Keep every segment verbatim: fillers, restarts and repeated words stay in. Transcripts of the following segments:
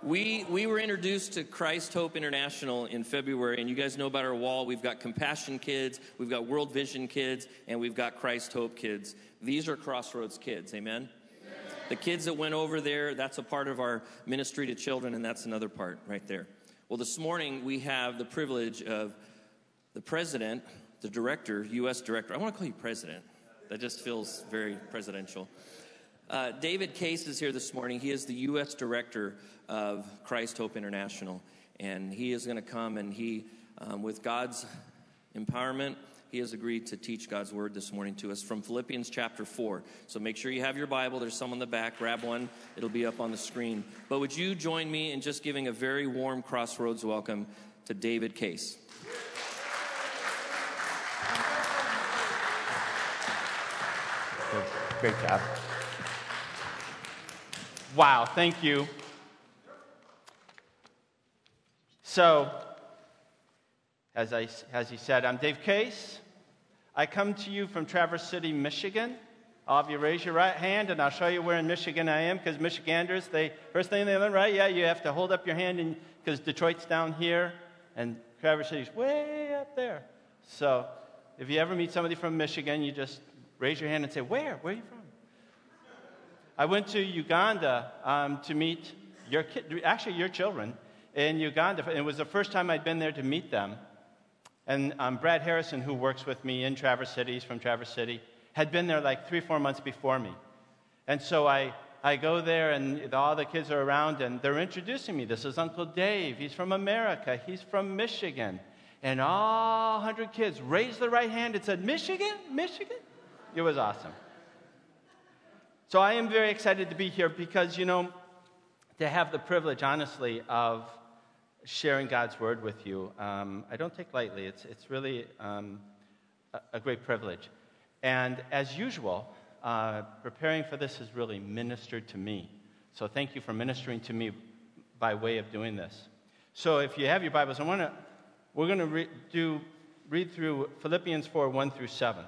We we were introduced to Christ Hope International in February, and you guys know about our wall. We've got Compassion Kids, we've got World Vision Kids, and we've got Christ Hope Kids. These are Crossroads kids, amen? The kids that went over there, that's a part of our ministry to children, and that's another part right there. Well, this morning we have the privilege of the president, the director, U S director. I want to call you president. That just feels very presidential. Uh, David Case is here this morning. He is the U S director of Christ Hope International, and he is going to come and he, um, with God's empowerment, he has agreed to teach God's word this morning to us from Philippians chapter four. So make sure you have your Bible. There's some on the back. Grab one. It'll be up on the screen. But would you join me in just giving a very warm Crossroads welcome to David Case? Great job. Wow, thank you. So, as I as he said, I'm Dave Case. I come to you from Traverse City, Michigan. All of you raise your right hand, and I'll show you where in Michigan I am, because Michiganders, they first thing they learn, right? Yeah, you have to hold up your hand, because Detroit's down here, and Traverse City's way up there. So, if you ever meet somebody from Michigan, you just raise your hand and say, where? Where are you from? I went to Uganda um, to meet your kid, actually your children in Uganda. And it was the first time I'd been there to meet them. And um, Brad Harrison, who works with me in Traverse City, he's from Traverse City, had been there like three, four months before me. And so I, I go there, and all the kids are around, and they're introducing me. This is Uncle Dave. He's from America. He's from Michigan. And all one hundred kids raised their right hand and said, Michigan? Michigan? It was awesome. So I am very excited to be here because, you know, to have the privilege, honestly, of sharing God's word with you, um, I don't take lightly. It's it's really um, a, a great privilege. And as usual, uh, preparing for this has really ministered to me. So thank you for ministering to me by way of doing this. So if you have your Bibles, I want to we're going to re- do read through Philippians four, one through seven.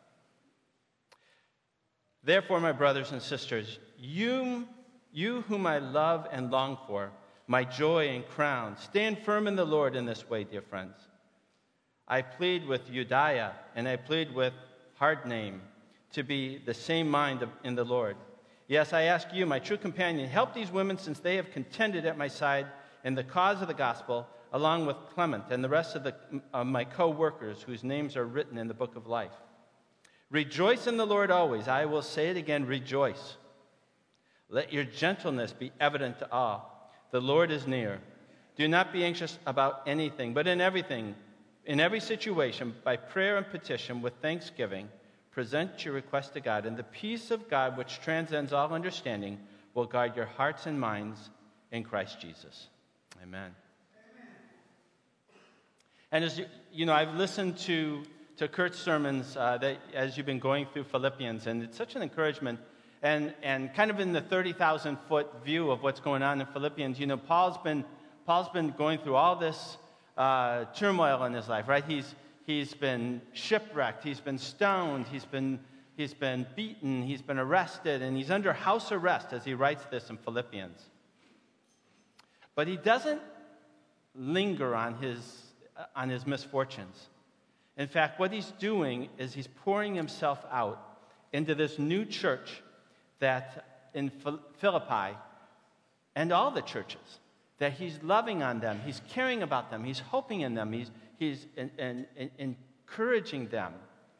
Therefore, my brothers and sisters, you, you whom I love and long for, my joy and crown, stand firm in the Lord in this way, dear friends. I plead with Euodia and I plead with Hardname to be the same mind in the Lord. Yes, I ask you, my true companion, help these women since they have contended at my side in the cause of the gospel, along with Clement and the rest of the, uh, my co-workers whose names are written in the book of life. Rejoice in the Lord always. I will say it again, rejoice. Let your gentleness be evident to all. The Lord is near. Do not be anxious about anything, but in everything, in every situation, by prayer and petition with thanksgiving, present your request to God, and the peace of God, which transcends all understanding, will guard your hearts and minds in Christ Jesus. Amen. Amen. And as you, you know, I've listened to to Kurt's sermons uh, that as you've been going through Philippians, and it's such an encouragement. And and kind of in the thirty thousand foot view of what's going on in Philippians, you know, Paul's been Paul's been going through all this uh, turmoil in his life, right? He's he's been shipwrecked, he's been stoned, he's been he's been beaten, he's been arrested, and he's under house arrest as he writes this in Philippians. But he doesn't linger on his uh, on his misfortunes. In fact, what he's doing is he's pouring himself out into this new church that in Philippi and all the churches, that he's loving on them, he's caring about them, he's hoping in them, he's, he's in, in, in encouraging them.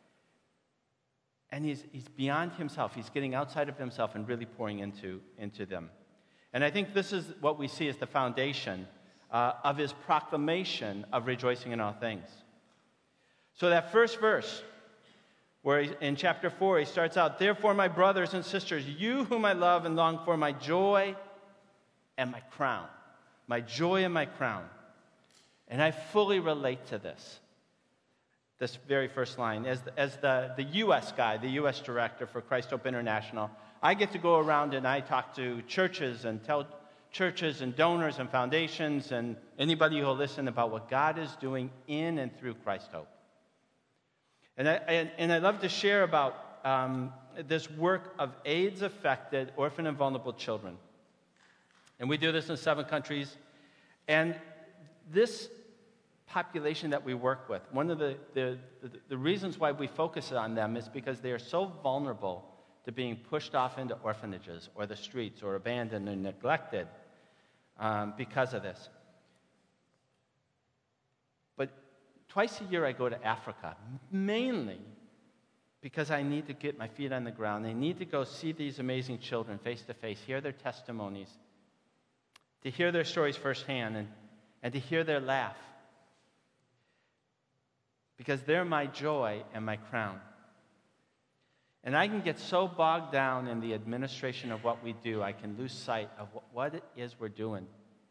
And he's, he's beyond himself. He's getting outside of himself and really pouring into, into them. And I think this is what we see as the foundation uh, of his proclamation of rejoicing in all things. So that first verse, where he, in chapter four, he starts out, therefore, my brothers and sisters, you whom I love and long for, my joy and my crown. My joy and my crown. And I fully relate to this, this very first line. As the, as the, the U S guy, the U S director for Christ Hope International, I get to go around and I talk to churches and tell churches and donors and foundations and anybody who will listen about what God is doing in and through Christ Hope. And I, and, and I love to share about um, this work of AIDS-affected orphan and vulnerable children. And we do this in seven countries. And this population that we work with, one of the, the, the, the reasons why we focus on them is because they are so vulnerable to being pushed off into orphanages or the streets or abandoned and neglected um, because of this. But twice a year I go to Africa, mainly because I need to get my feet on the ground. I need to go see these amazing children face to face, hear their testimonies, to hear their stories firsthand, and, and to hear their laugh. Because they're my joy and my crown. And I can get so bogged down in the administration of what we do, I can lose sight of what it is we're doing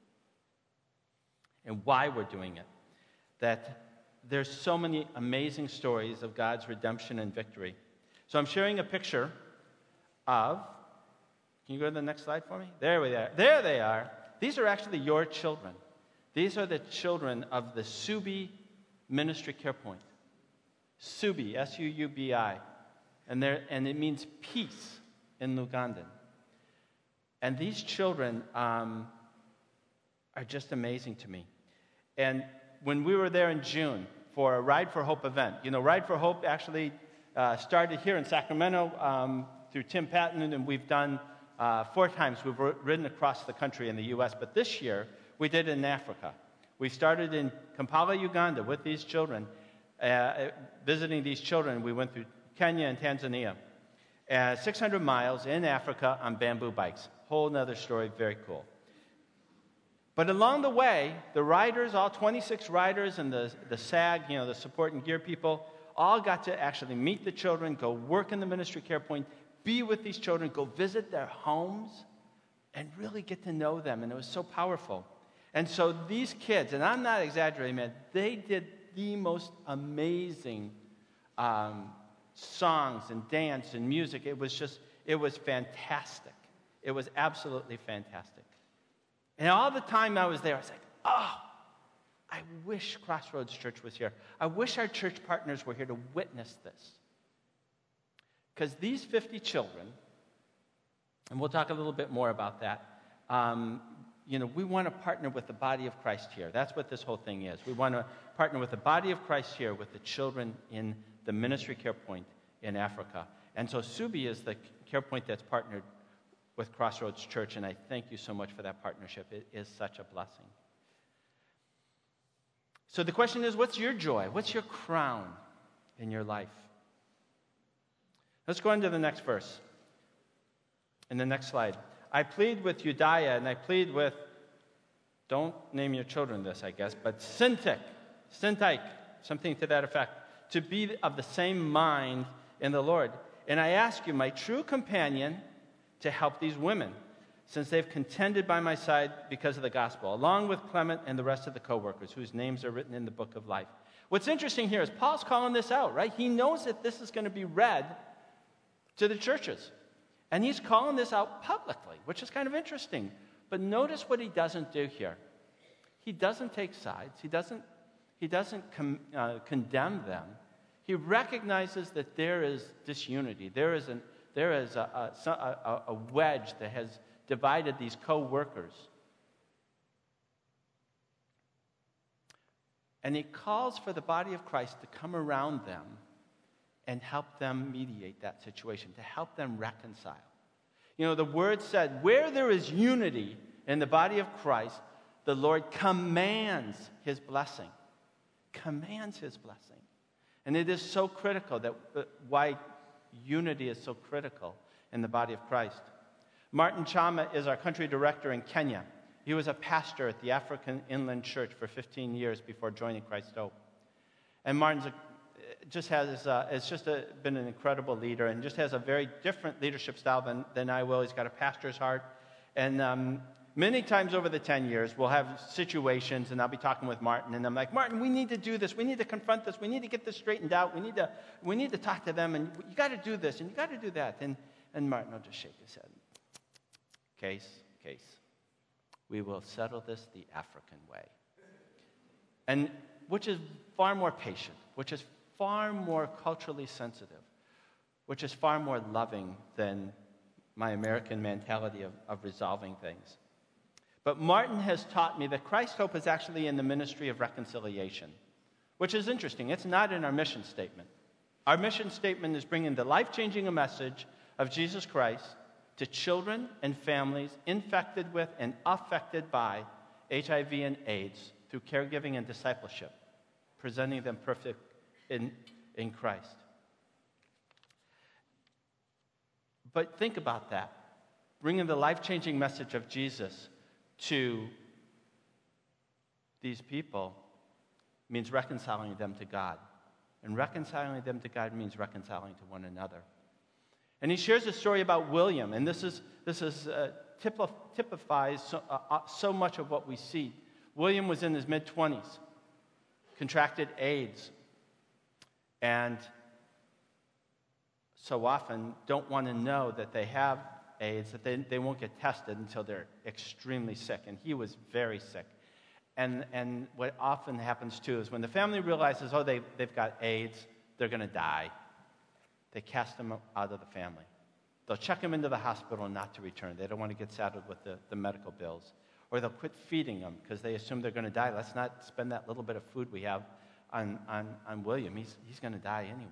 and why we're doing it. That there's so many amazing stories of God's redemption and victory. So I'm sharing a picture of, can you go to the next slide for me? There we are. There they are. These are actually your children. These are the children of the Subi Ministry Care Point. Subi, S U U B I. And, and it means peace in Lugandan. And these children um, are just amazing to me. And when we were there in June for a Ride for Hope event, you know, Ride for Hope actually uh, started here in Sacramento um, through Tim Patton, and we've done uh, four times. We've ridden across the country in the U S, but this year we did it in Africa. We started in Kampala, Uganda with these children, uh, visiting these children. We went through Kenya and Tanzania. Uh, six hundred miles in Africa on bamboo bikes. Whole nother story, very cool. But along the way, the riders, all twenty-six riders and the, the S A G, you know, the support and gear people, all got to actually meet the children, go work in the ministry care point, be with these children, go visit their homes, and really get to know them. And it was so powerful. And so these kids, and I'm not exaggerating, man, they did the most amazing um, songs and dance and music. It was just, it was fantastic. It was absolutely fantastic. And all the time I was there, I was like, oh, I wish Crossroads Church was here. I wish our church partners were here to witness this. Because these fifty children, and we'll talk a little bit more about that, um, you know, we want to partner with the body of Christ here. That's what this whole thing is. We want to partner with the body of Christ here with the children in the ministry care point in Africa. And so Subi is the care point that's partnered with Crossroads Church, and I thank you so much for that partnership. It is such a blessing. So the question is, what's your joy? What's your crown in your life? Let's go on to the next verse. In the next slide. I plead with Euodia, and I plead with, don't name your children this, I guess, but Syntyche, Syntyche, something to that effect, to be of the same mind in the Lord. And I ask you, my true companion, to help these women, since they've contended by my side because of the gospel, along with Clement and the rest of the co-workers whose names are written in the book of life. What's interesting here is Paul's calling this out, right? He knows that this is going to be read to the churches. And he's calling this out publicly, which is kind of interesting. But notice what he doesn't do here. He doesn't take sides. He doesn't, he doesn't com, uh, condemn them. He recognizes that there is disunity. There is an There is a, a, a, a wedge that has divided these co-workers. And he calls for the body of Christ to come around them and help them mediate that situation, to help them reconcile. You know, the word said, where there is unity in the body of Christ, the Lord commands his blessing. Commands his blessing. And it is so critical that uh, why unity is so critical in the body of Christ. Martin Chama is our country director in Kenya. He was a pastor at the African Inland Church for fifteen years before joining Christ Hope. And Martin's a, just has uh, it's just a, been an incredible leader and just has a very different leadership style than, than I will. He's got a pastor's heart. And um, many times over the ten years, we'll have situations, and I'll be talking with Martin, and I'm like, Martin, we need to do this. We need to confront this. We need to get this straightened out. We need to, we need to talk to them, and you got to do this, and you got to do that. And, and Martin will just shake his head. Case, case. We will settle this the African way. And which is far more patient, which is far more culturally sensitive, which is far more loving than my American mentality of, of resolving things. But Martin has taught me that Christ Hope is actually in the ministry of reconciliation, which is interesting. It's not in our mission statement. Our mission statement is bringing the life-changing message of Jesus Christ to children and families infected with and affected by H I V and AIDS through caregiving and discipleship, presenting them perfect in, in Christ. But think about that. Bringing the life-changing message of Jesus to these people means reconciling them to God. And reconciling them to God means reconciling to one another. And he shares a story about William, and this is this is uh, typifies so, uh, so much of what we see. William was in his mid-twenties, contracted AIDS, and so often don't want to know that they have AIDS, that they, they won't get tested until they're extremely sick. And he was very sick. And and what often happens, too, is when the family realizes, oh, they, they've got AIDS, they're going to die, they cast them out of the family. They'll check them into the hospital not to return. They don't want to get saddled with the, the medical bills. Or they'll quit feeding them because they assume they're going to die. Let's not spend that little bit of food we have on, on, on William. He's, he's going to die anyways.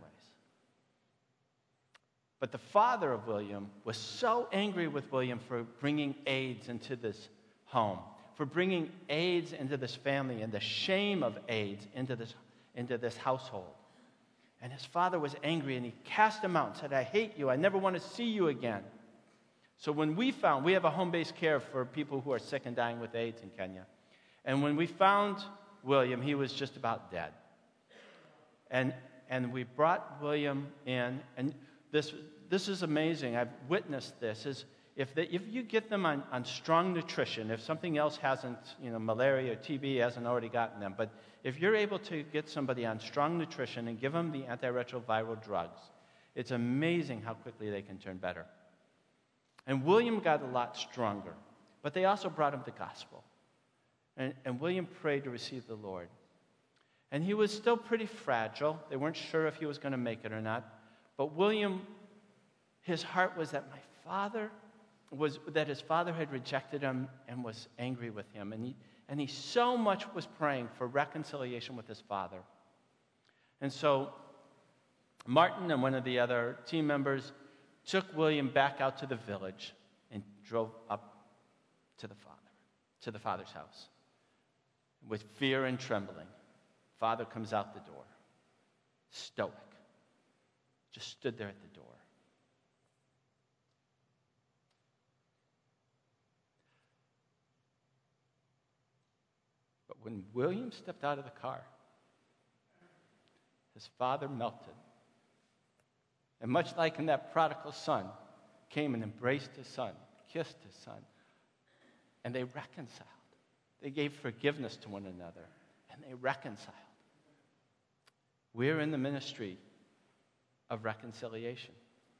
But the father of William was so angry with William for bringing AIDS into this home, for bringing AIDS into this family and the shame of AIDS into this, into this household. And his father was angry, and he cast him out and said, I hate you. I never want to see you again. So when we found, we have a home-based care for people who are sick and dying with AIDS in Kenya. And when we found William, he was just about dead. And and we brought William in, and this this is amazing. I've witnessed this. Is if they, if you get them on, on strong nutrition, if something else hasn't, you know, malaria or T B hasn't already gotten them, but if you're able to get somebody on strong nutrition and give them the antiretroviral drugs, it's amazing how quickly they can turn better. And William got a lot stronger, but they also brought him the gospel. And, and William prayed to receive the Lord. And he was still pretty fragile. They weren't sure if he was going to make it or not. But William, his heart was that my father was, that his father had rejected him and was angry with him. And he, and he so much was praying for reconciliation with his father. And so Martin and one of the other team members took William back out to the village and drove up to the father, to the father's house. With fear and trembling, father comes out the door, stoic, just stood there at the door. But when William stepped out of the car, his father melted. And much like in that prodigal son, came and embraced his son, kissed his son, and they reconciled. They gave forgiveness to one another, and they reconciled. We're in the ministry of reconciliation.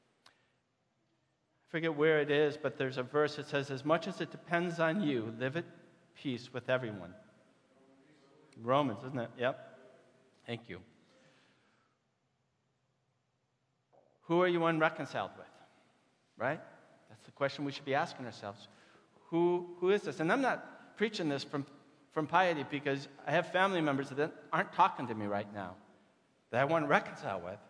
I forget where it is, but there's a verse that says, as much as it depends on you, live at peace with everyone. Romans, isn't it? Yep. Thank you. Who are you unreconciled with? Right? That's the question we should be asking ourselves. Who, who is this? And I'm not preaching this from, from piety because I have family members that aren't talking to me right now that I want to reconcile with.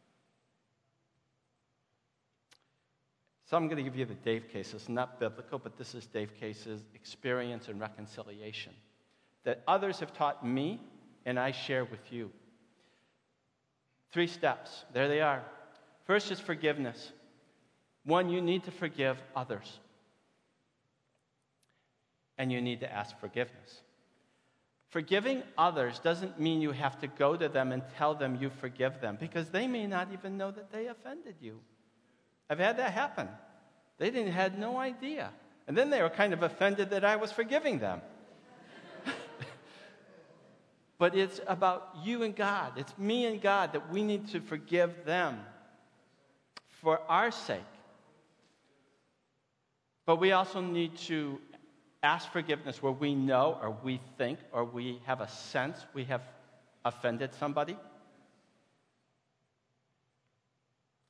So I'm going to give you the Dave case. It's not biblical, but this is Dave Case's experience in reconciliation that others have taught me and I share with you. Three steps. There they are. First is forgiveness. One, you need to forgive others. And you need to ask forgiveness. Forgiving others doesn't mean you have to go to them and tell them you forgive them, because they may not even know that they offended you. I've had that happen. They didn't had no idea. And then they were kind of offended that I was forgiving them. But it's about you and God. It's me and God that we need to forgive them for our sake. But we also need to ask forgiveness where we know or we think or we have a sense we have offended somebody.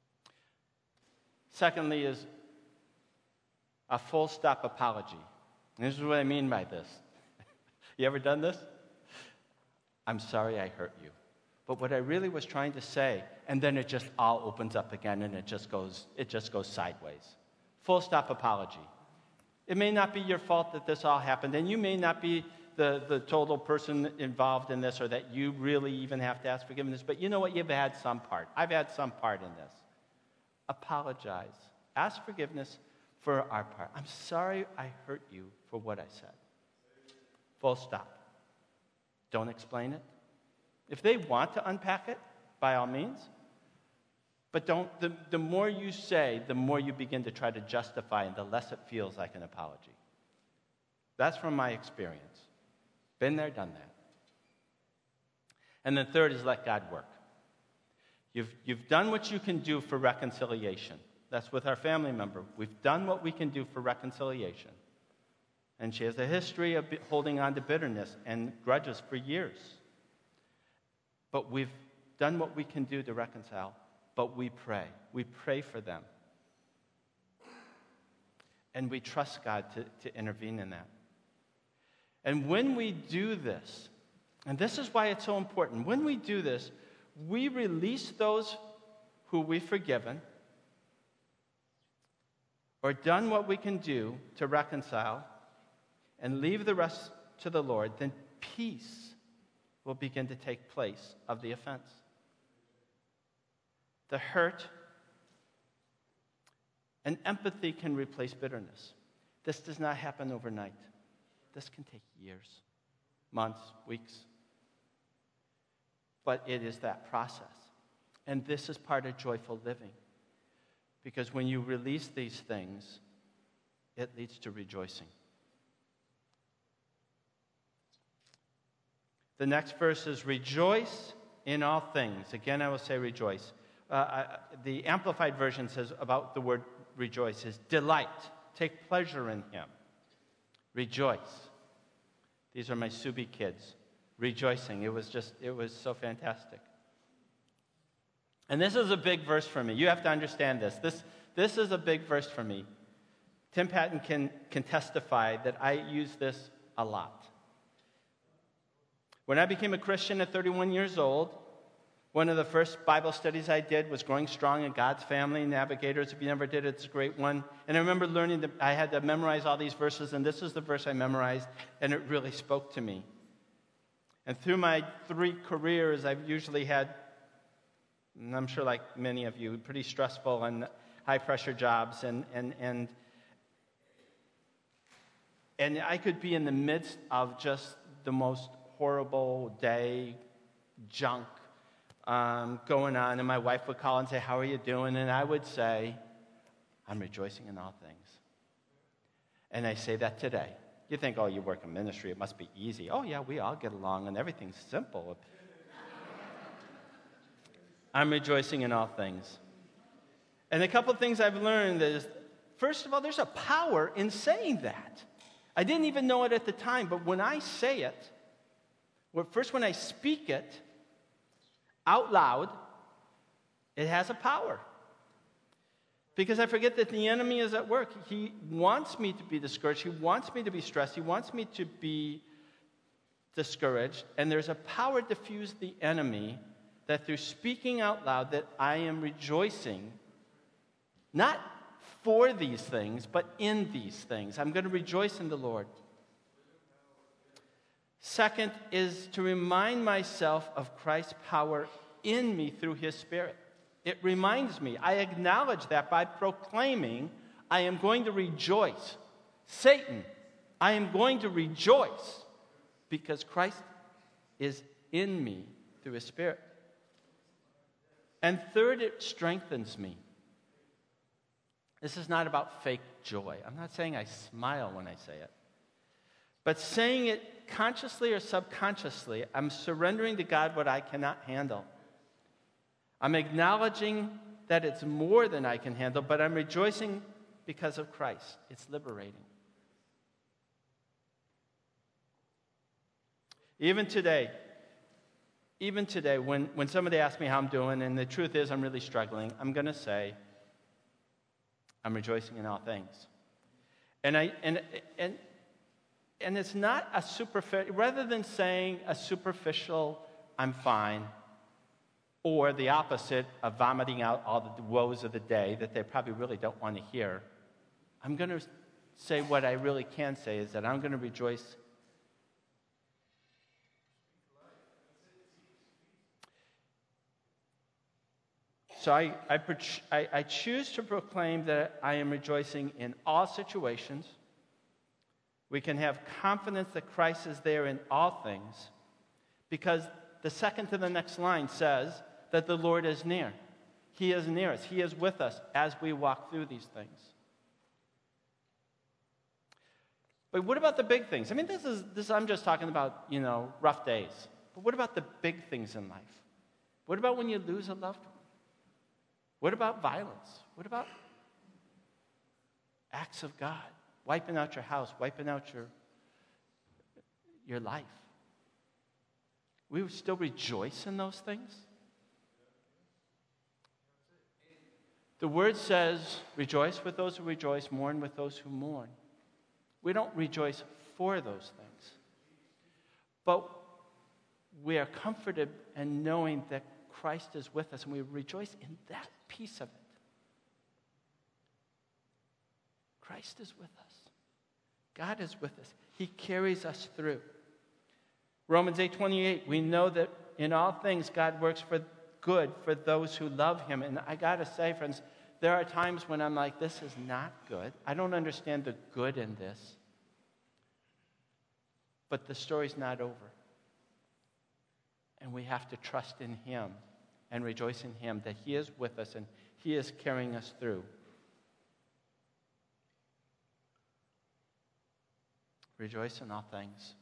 Secondly is a full stop apology. And this is what I mean by this. You ever done this? I'm sorry I hurt you. But what I really was trying to say, and then it just all opens up again and it just goes, it just goes sideways. Full stop apology. It may not be your fault that this all happened, and you may not be the, the total person involved in this, or that you really even have to ask forgiveness, but you know what? You've had some part. I've had some part in this. Apologize. Ask forgiveness for our part. I'm sorry I hurt you for what I said. Full stop. Don't explain it. If they want to unpack it, by all means. But don't. The, the more you say, the more you begin to try to justify, and the less it feels like an apology. That's from my experience. Been there, done that. And then third is let God work. You've, you've done what you can do for reconciliation. That's with our family member. We've done what we can do for reconciliation. And she has a history of holding on to bitterness and grudges for years. But we've done what we can do to reconcile, but we pray. We pray for them. And we trust God to, to intervene in that. And when we do this, and this is why it's so important, when we do this, we release those who we've forgiven or done what we can do to reconcile and leave the rest to the Lord, then peace will begin to take place of the offense. The hurt and empathy can replace bitterness. This does not happen overnight. This can take years, months, weeks. But it is that process. And this is part of joyful living. Because when you release these things, it leads to rejoicing. The next verse is rejoice in all things. Again, I will say rejoice. Uh, I, the Amplified Version says about the word rejoice is delight. Take pleasure in him. Rejoice. These are my Subi kids. Rejoicing. It was just, it was so fantastic. And this is a big verse for me. You have to understand this. This, this is a big verse for me. Tim Patton can, can testify that I use this a lot. When I became a Christian at thirty-one years old, one of the first Bible studies I did was Growing Strong in God's Family Navigators. If you never did it, it's a great one. And I remember learning that I had to memorize all these verses, and this is the verse I memorized, and it really spoke to me. And through my three careers, I've usually had, and I'm sure like many of you, pretty stressful and high-pressure jobs, and and and and I could be in the midst of just the most horrible day, junk um, going on, and my wife would call and say, "How are you doing?" And I would say, "I'm rejoicing in all things." And I say that today. You think, oh, you work in ministry, it must be easy. Oh, yeah, we all get along, and everything's simple. I'm rejoicing in all things. And a couple of things I've learned is, first of all, there's a power in saying that. I didn't even know it at the time, but when I say it, well, first when I speak it out loud, it has a power. Because I forget that the enemy is at work. He wants me to be discouraged. He wants me to be stressed. He wants me to be discouraged. And there's a power to diffuse the enemy that through speaking out loud that I am rejoicing, not for these things, but in these things. I'm going to rejoice in the Lord. Second is to remind myself of Christ's power in me through his Spirit. It reminds me, I acknowledge that by proclaiming, I am going to rejoice. Satan, I am going to rejoice because Christ is in me through his Spirit. And third, it strengthens me. This is not about fake joy. I'm not saying I smile when I say it. But saying it consciously or subconsciously, I'm surrendering to God what I cannot handle. I'm acknowledging that it's more than I can handle, but I'm rejoicing because of Christ. It's liberating. Even today, even today, when, when somebody asks me how I'm doing, and the truth is I'm really struggling, I'm going to say, I'm rejoicing in all things. And I and and and it's not a superficial, rather than saying a superficial, I'm fine, or the opposite of vomiting out all the woes of the day that they probably really don't want to hear, I'm going to say what I really can say is that I'm going to rejoice. So I, I, I, I choose to proclaim that I am rejoicing in all situations. We can have confidence that Christ is there in all things, because the second to the next line says that the Lord is near. He is near us. He is with us as we walk through these things. But what about the big things? I mean, this is this. I'm just talking about, you know, rough days. But what about the big things in life? What about when you lose a loved one? What about violence? What about acts of God? Wiping out your house, wiping out your, your life. We would still rejoice in those things? The word says, rejoice with those who rejoice, mourn with those who mourn. We don't rejoice for those things. But we are comforted in knowing that Christ is with us, and we rejoice in that piece of it. Christ is with us. God is with us. He carries us through. Romans eight twenty-eight, we know that in all things God works for good for those who love him. And I got to say, friends, there are times when I'm like, this is not good. I don't understand the good in this. But the story's not over. And we have to trust in him and rejoice in him that he is with us and he is carrying us through. Rejoice in all things.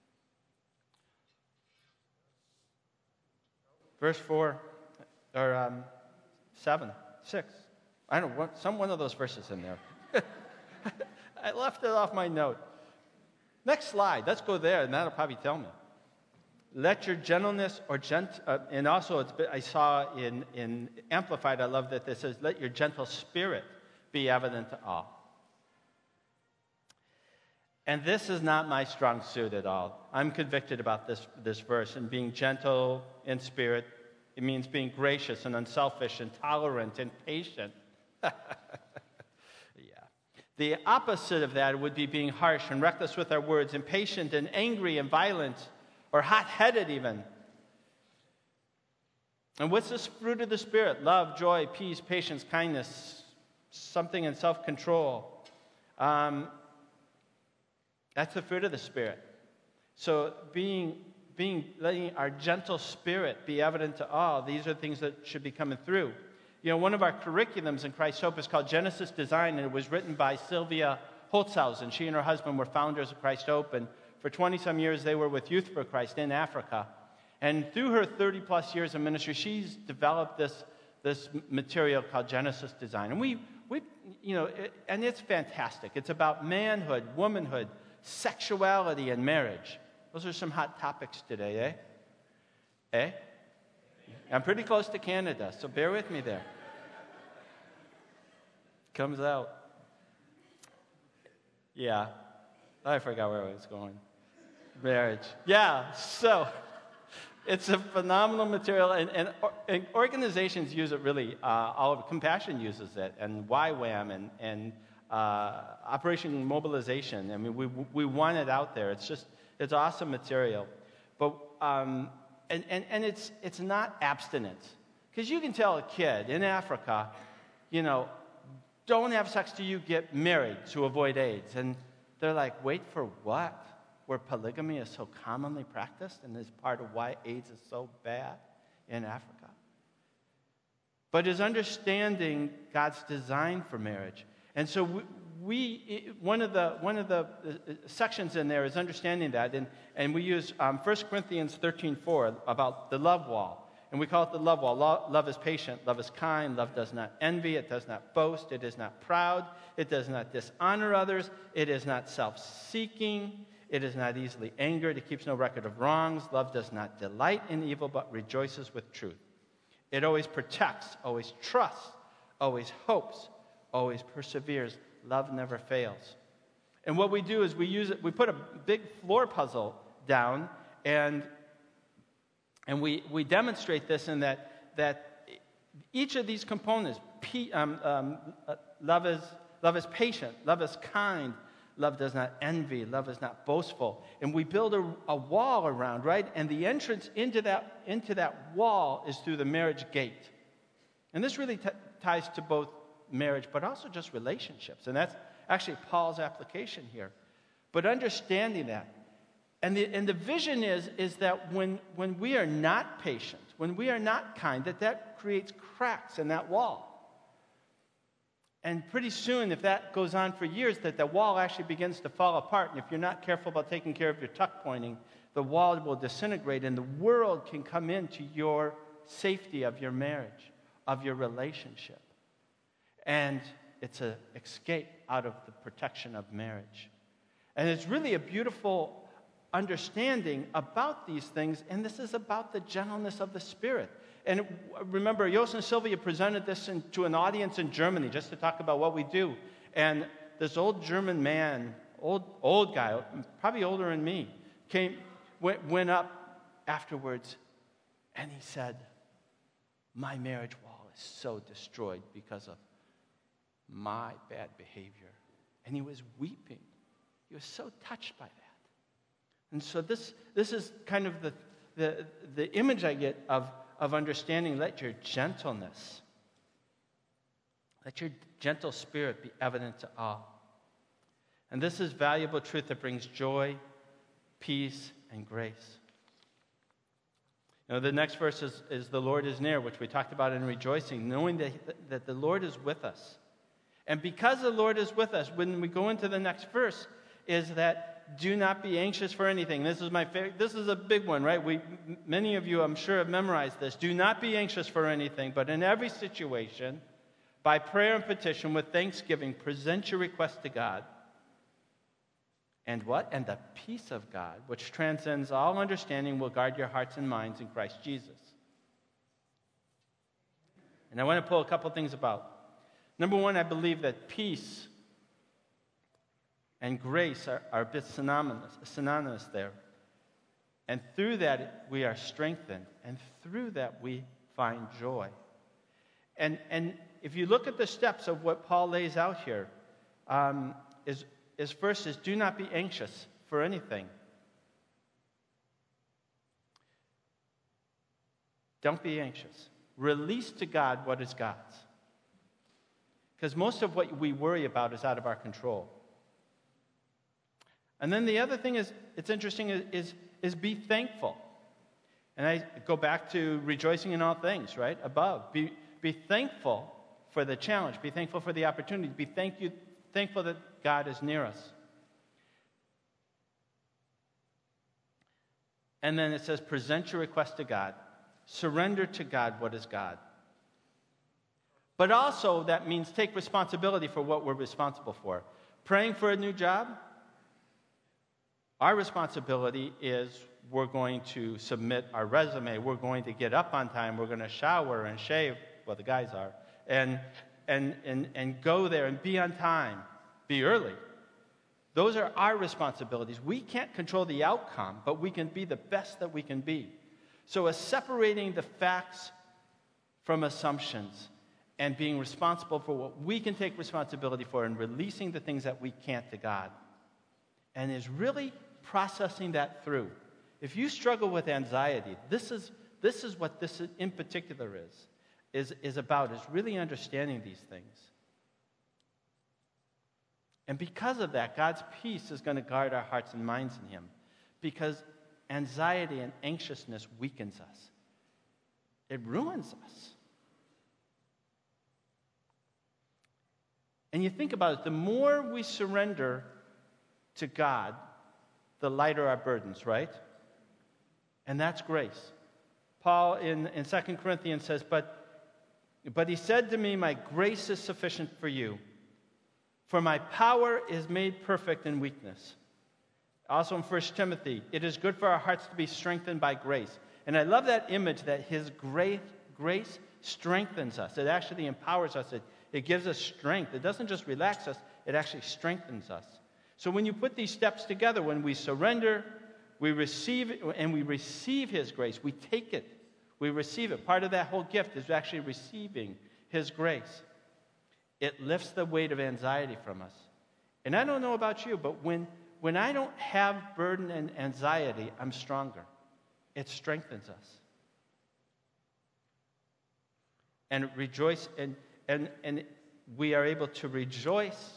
Verse four, or um, seven, six. I don't know, some one of those verses in there. I left it off my note. Next slide. Let's go there, and that'll probably tell me. Let your gentleness or gent, uh, and also it's, I saw in, in Amplified, I love that this says, let your gentle spirit be evident to all. And this is not my strong suit at all. I'm convicted about this, this verse. And being gentle in spirit, it means being gracious and unselfish and tolerant and patient. Yeah. The opposite of that would be being harsh and reckless with our words, impatient and angry and violent, or hot-headed even. And what's this fruit of the Spirit? Love, joy, peace, patience, kindness, something in self-control. Um, that's the fruit of the Spirit. So being, being, letting our gentle spirit be evident to all, these are things that should be coming through. You know, one of our curriculums in Christ Hope is called Genesis Design, and it was written by Sylvia Holtzhausen. She and her husband were founders of Christ Hope, and for twenty-some years they were with Youth for Christ in Africa. And through her thirty-plus years of ministry, she's developed this, this material called Genesis Design. And we, we you know, it, and it's fantastic. It's about manhood, womanhood, sexuality, and marriage. Those are some hot topics today, eh? Eh? I'm pretty close to Canada, so bear with me there. Comes out. Yeah. I forgot where I was going. Marriage. Yeah, so it's a phenomenal material, and, and, and organizations use it really. Uh, all of Compassion uses it, and Y WAM, and, and uh, Operation Mobilization. I mean, we we want it out there. It's just, it's awesome material. But, um, and, and, and it's it's not abstinence. Because you can tell a kid in Africa, you know, don't have sex till you get married to avoid AIDS. And they're like, wait for what? Where polygamy is so commonly practiced and is part of why AIDS is so bad in Africa. But is understanding God's design for marriage. And so we, we one of the one of the sections in there is understanding that. And, and we use um, First Corinthians thirteen four about the love wall. And we call it the love wall. Love, love is patient. Love is kind. Love does not envy. It does not boast. It is not proud. It does not dishonor others. It is not self-seeking. It is not easily angered. It keeps no record of wrongs. Love does not delight in evil, but rejoices with truth. It always protects, always trusts, always hopes, always perseveres. Love never fails. And what we do is we use it, we put a big floor puzzle down, and and we, we demonstrate this in that that each of these components, P, um, um, uh, love is love is patient, love is kind, love does not envy, love is not boastful, and we build a, a wall around, right? And the entrance into that into that wall is through the marriage gate, and this really t- ties to both marriage, but also just relationships, and that's actually Paul's application here. But understanding that, and the and the vision is is that when when we are not patient, when we are not kind, that that creates cracks in that wall. And pretty soon, if that goes on for years, that the wall actually begins to fall apart. And if you're not careful about taking care of your tuck pointing, the wall will disintegrate, and the world can come into your safety of your marriage, of your relationship. And it's an escape out of the protection of marriage. And it's really a beautiful understanding about these things, and this is about the gentleness of the Spirit. And remember, Jos and Sylvia presented this in, to an audience in Germany just to talk about what we do. And this old German man, old old guy, probably older than me, came went, went up afterwards, and he said, "My marriage wall is so destroyed because of my bad behavior." And he was weeping. He was so touched by that. And so this this is kind of the the, the image I get of, of understanding. Let your gentleness, let your gentle spirit be evident to all. And this is valuable truth that brings joy, peace, and grace. You know, the next verse is, is the Lord is near, which we talked about in rejoicing, knowing that, that the Lord is with us. And because the Lord is with us, when we go into the next verse, is that do not be anxious for anything. This is my favorite. This is a big one, right? We, many of you, I'm sure, have memorized this. Do not be anxious for anything, but in every situation, by prayer and petition, with thanksgiving, present your request to God. And what? And the peace of God, which transcends all understanding, will guard your hearts and minds in Christ Jesus. And I want to pull a couple things about. Number one, I believe that peace and grace are, are a bit synonymous, synonymous there. And through that, we are strengthened. And through that, we find joy. And, and if you look at the steps of what Paul lays out here, um, is, is first is do not be anxious for anything. Don't be anxious. Release to God what is God's. Because most of what we worry about is out of our control. And then the other thing is, it's interesting, is, is, is be thankful. And I go back to rejoicing in all things, right? Above. Be, be thankful for the challenge. Be thankful for the opportunity. Be thank you, thankful that God is near us. And then it says, present your request to God. Surrender to God what is God. But also, that means take responsibility for what we're responsible for. Praying for a new job, our responsibility is we're going to submit our resume. We're going to get up on time. We're going to shower and shave. Well, the guys are. And, and, and, and go there and be on time. Be early. Those are our responsibilities. We can't control the outcome, but we can be the best that we can be. So as separating the facts from assumptions and being responsible for what we can take responsibility for and releasing the things that we can't to God. And is really processing that through. If you struggle with anxiety, this is this is what this in particular is, is, is about, is really understanding these things. And because of that, God's peace is going to guard our hearts and minds in Him. Because anxiety and anxiousness weakens us. It ruins us. And you think about it, the more we surrender to God, the lighter our burdens, right? And that's grace. Paul in, in Second Corinthians says, but, but he said to me, my grace is sufficient for you, for my power is made perfect in weakness. Also in First Timothy, it is good for our hearts to be strengthened by grace. And I love that image that his grace, grace strengthens us. It actually empowers us. It, it gives us strength. It doesn't just relax us, it actually strengthens us. So when you put these steps together, when we surrender, we receive, and we receive his grace. We take it. We receive it. Part of that whole gift is actually receiving his grace. It lifts the weight of anxiety from us. And I don't know about you, but when, when I don't have burden and anxiety, I'm stronger. It strengthens us. And rejoice, and, and, and we are able to rejoice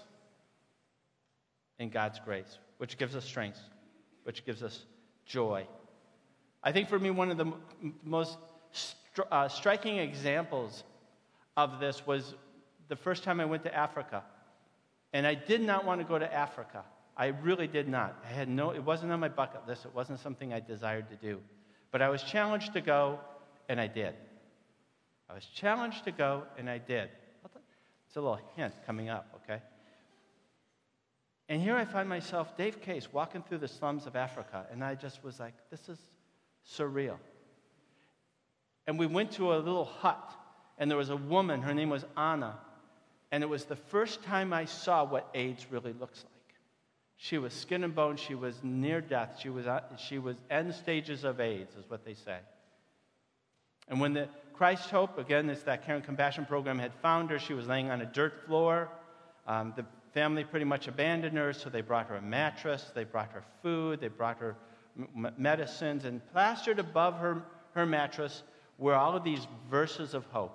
in God's grace, which gives us strength, which gives us joy. I think for me, one of the m- most stri- uh, striking examples of this was the first time I went to Africa. And I did not want to go to Africa. I really did not. I had no, it wasn't on my bucket list. It wasn't something I desired to do. But I was challenged to go, and I did. I was challenged to go, and I did. It's a little hint coming up, okay? And here I find myself, Dave Case, walking through the slums of Africa, and I just was like, this is surreal. And we went to a little hut, and there was a woman, her name was Anna, and it was the first time I saw what AIDS really looks like. She was skin and bone, she was near death, she was, she was end stages of AIDS, is what they say. And when the Christ Hope, again, it's that Care and Compassion program, had found her, she was laying on a dirt floor. Um, the family pretty much abandoned her, so they brought her a mattress, they brought her food, they brought her m- medicines, and plastered above her, her mattress were all of these verses of hope.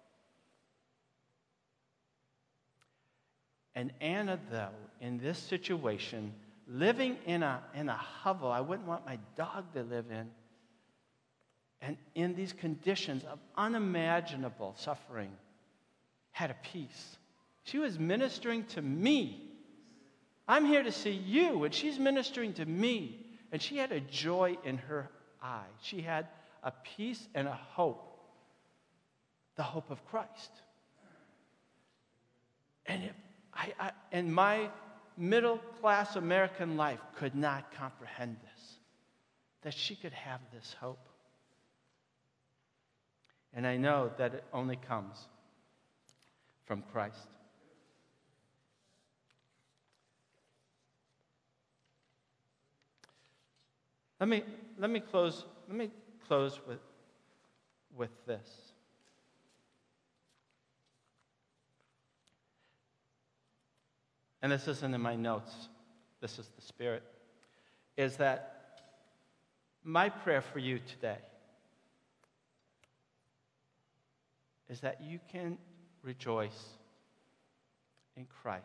And Anna, though, in this situation, living in a, in a hovel I wouldn't want my dog to live in, and in these conditions of unimaginable suffering, had a peace. She was ministering to me. I'm here to see you, and she's ministering to me. And she had a joy in her eye. She had a peace and a hope, the hope of Christ. And if I, I, in my middle-class American life, could not comprehend this, that she could have this hope. And I know that it only comes from Christ. Let me let me close. Let me close with with this. And this isn't in my notes. This is the Spirit. Is that my prayer for you today is that you can rejoice in Christ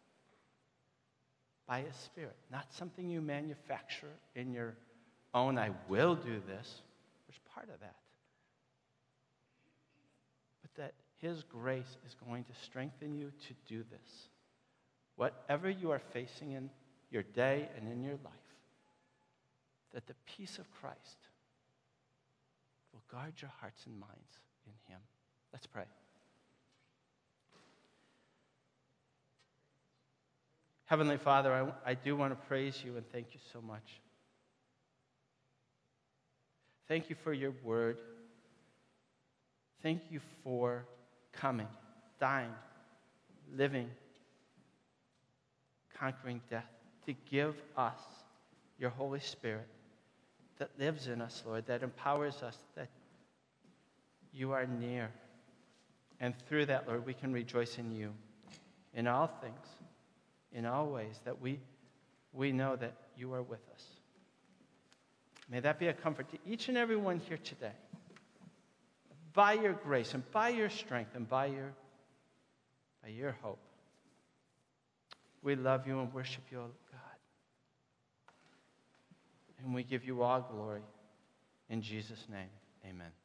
by His Spirit, not something you manufacture in your own, I will do this. There's part of that. But that His grace is going to strengthen you to do this. Whatever you are facing in your day and in your life, that the peace of Christ will guard your hearts and minds in Him. Let's pray. Heavenly Father, I, I do want to praise you and thank you so much. Thank you for your word. Thank you for coming, dying, living, conquering death, to give us your Holy Spirit that lives in us, Lord, that empowers us, that you are near. And through that, Lord, we can rejoice in you in all things, in all ways, that we, we know that you are with us. May that be a comfort to each and every one here today. By your grace and by your strength and by your, by your hope. We love you and worship you, God. And we give you all glory. In Jesus' name, amen.